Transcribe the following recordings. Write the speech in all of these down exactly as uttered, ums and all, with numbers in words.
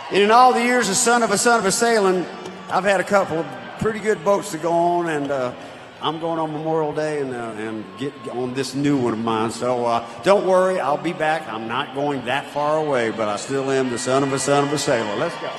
And in all the years of son of a son of a sailing, I've had a couple of pretty good boats to go on, and uh, I'm going on Memorial Day and, uh, and get on this new one of mine. So uh, don't worry, I'll be back. I'm not going that far away, but I still am the son of a son of a sailor. Let's go.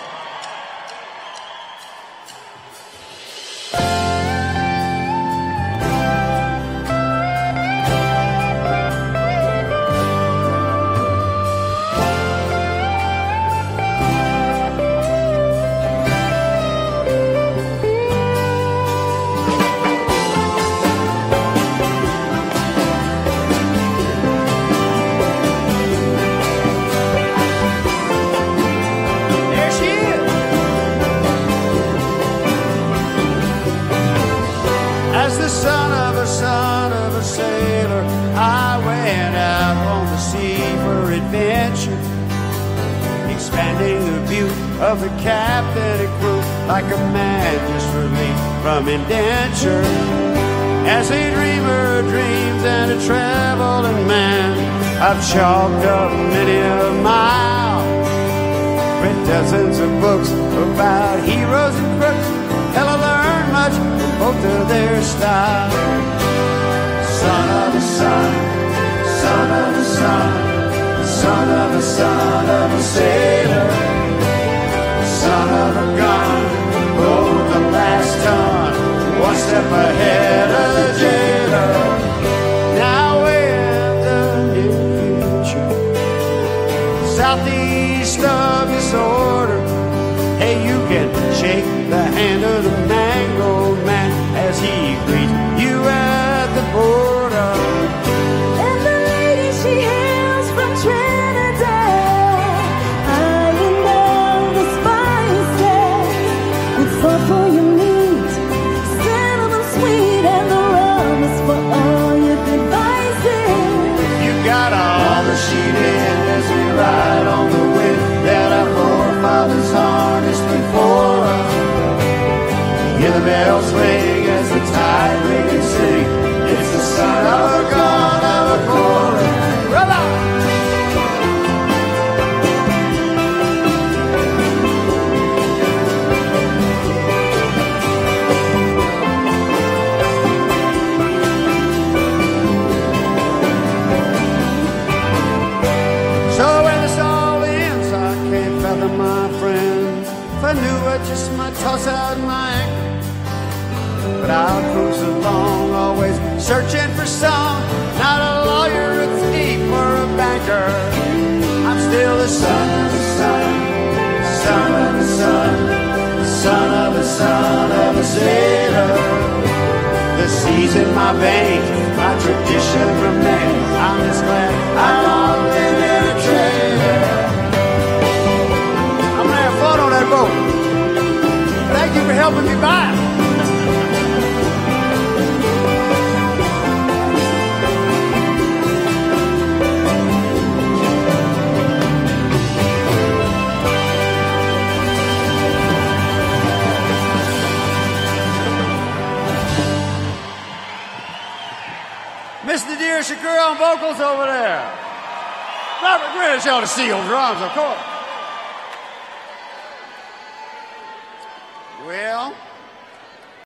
Of the captain and crew, like a man just released from indenture. As a dreamer dreams and a traveling man, I've chalked up many a mile, read dozens of books about heroes and crooks. Hell, I learned much from both of their styles. Son of a son, son of a son, son of a son of a sailor. Son of a gun, hold the last ton, one step ahead of the jailer. Now in the near future, southeast of disorder, hey, you can shake the hand of the mango man as he greets you at the border. And the lady, she hails from Trinidad. For your meat, cinnamon sweet, and the rum is for all your good vices. You got all the sheet in as we ride on the wind that our forefathers harnessed before us. Hear the bells ring as the tide ring and sing. It's the son of a gun of a chorus. Brother! I knew I just might toss out my anchor, but I'll cruise along, always searching for some, not a lawyer, a thief, or a banker. I'm still the son of the son, son of the son, son of the son of a sailor. The seas in my veins, my tradition remains. I'm just glad I'm all in a trailer. I'm gonna have fun on that boat. Thank you for helping me by. Mister Nadir Shakur on vocals over there. Robert Greenwich on the steel drums, of course. Well,